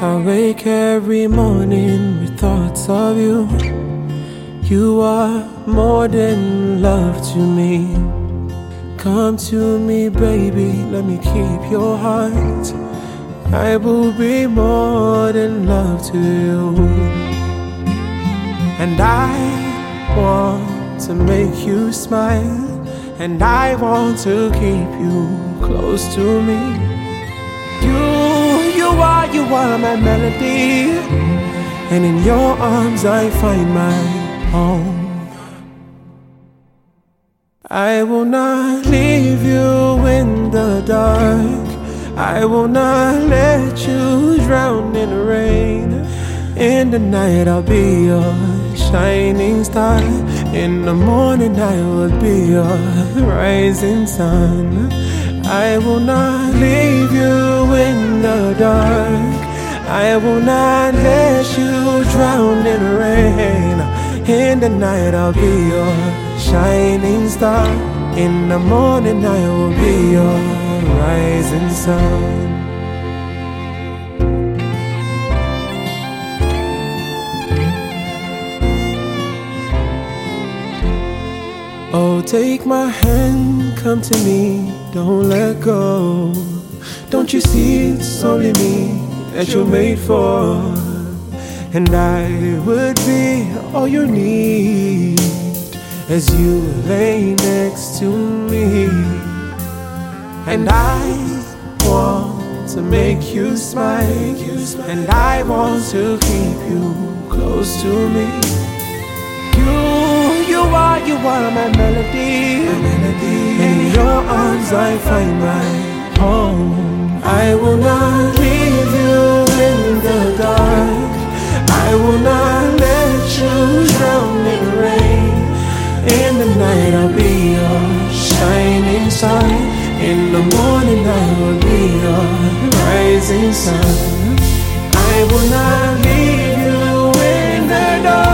I wake every morning with thoughts of you. You are more than love to me. Come to me, baby, let me keep your heart. I will be more than love to you. And I want to make you smile, and I want to keep you close to me. You are my melody, and in your arms I find my home. I will not leave you in the dark. I will not let you drown in the rain. In the night I'll be your shining star. In the morning I will be your rising sun. I will not leave you in the dark. I will not let you drown in the rain. In the night I'll be your shining star. In the morning I will be your rising sun. Oh, take my hand, come to me, don't let go. Don't you see it's only me that you're made for? And I would be all you need as you lay next to me. And I want to make you smile, and I want to keep you close to me. You are my melody, in your arms I find my home. I will not leave you in the dark. I will not let you drown in the rain. In the night I'll be your shining star. In the morning I will be your rising sun. I will not leave you in the dark.